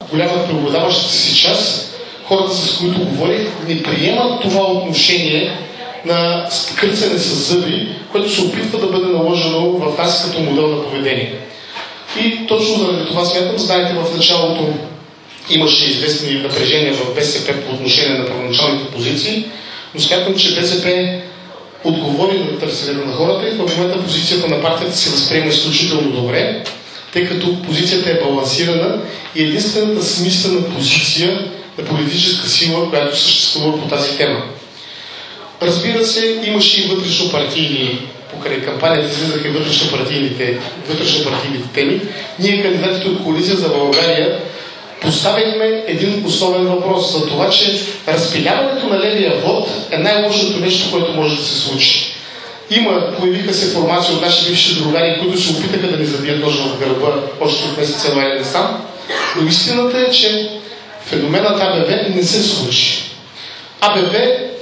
голяма преобладаващата си част, хората, с които говорих, не приемат това отношение на кърцане с зъби, което се опитва да бъде наложено в нас като модел на поведение. И точно заради това смятам, знаете, в началото имаше известни напрежения в БСП по отношение на първоначалните позиции, но смятам, че БСП отговори на търсенето на хората и в момента позицията на партията се възприема изключително добре, тъй като позицията е балансирана и единствената смислена позиция на политическа сила, която съществува по тази тема. Разбира се, имаше и вътрешно-партийни, покрай кампанията излизаха и вътрешно-партийните теми. Ние, кандидатите от Коалиция за България, поставихме един основен въпрос за това, че разпиляването на левия вод е най-лошото нещо, което може да се случи. Появиха се формации от наши бивши другари, които се опитаха да ни забият ножа в гърба още от месец януари насам, но истината е, че феноменът АБВ не се случи. АБВ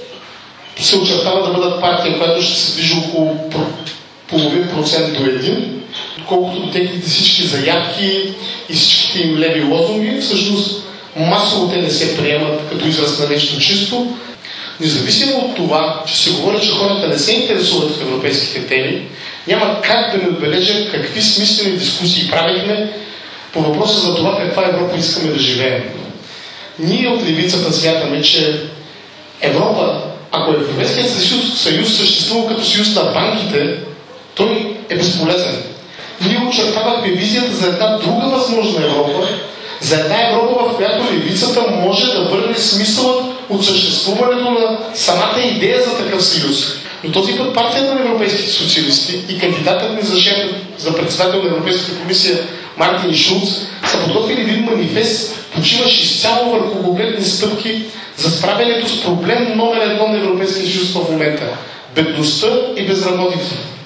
се очертава да бъдат партия, която ще се движи около половин процент до 1%, колкото до техните всички заявки и всичките им леви лозунги, всъщност масово те не се приемат като израз на нещо чисто. Независимо от това, че се говори, че хората не се интересуват в европейските теми, няма как да не отбележа какви смислени дискусии правихме по въпроса за това каква Европа искаме да живеем. Ние от левицата смятаме, че Европа, ако Европейският съюз съществува като съюз на банките, той е безполезен. Ние очертавахме визията за една друга възможна Европа, за една Европа, в която левицата може да върне смисълът от съществуването на самата идея за такъв съюз. Но този път партията на европейските социалисти и кандидатът ни за шеф, за председател на Европейската комисия Мартин Шулц са подготвили един манифест, почиващ изцяло върху конкретни стъпки за справянето с проблем номер 1 на Европейския съюз в момента – бедността и безработицата.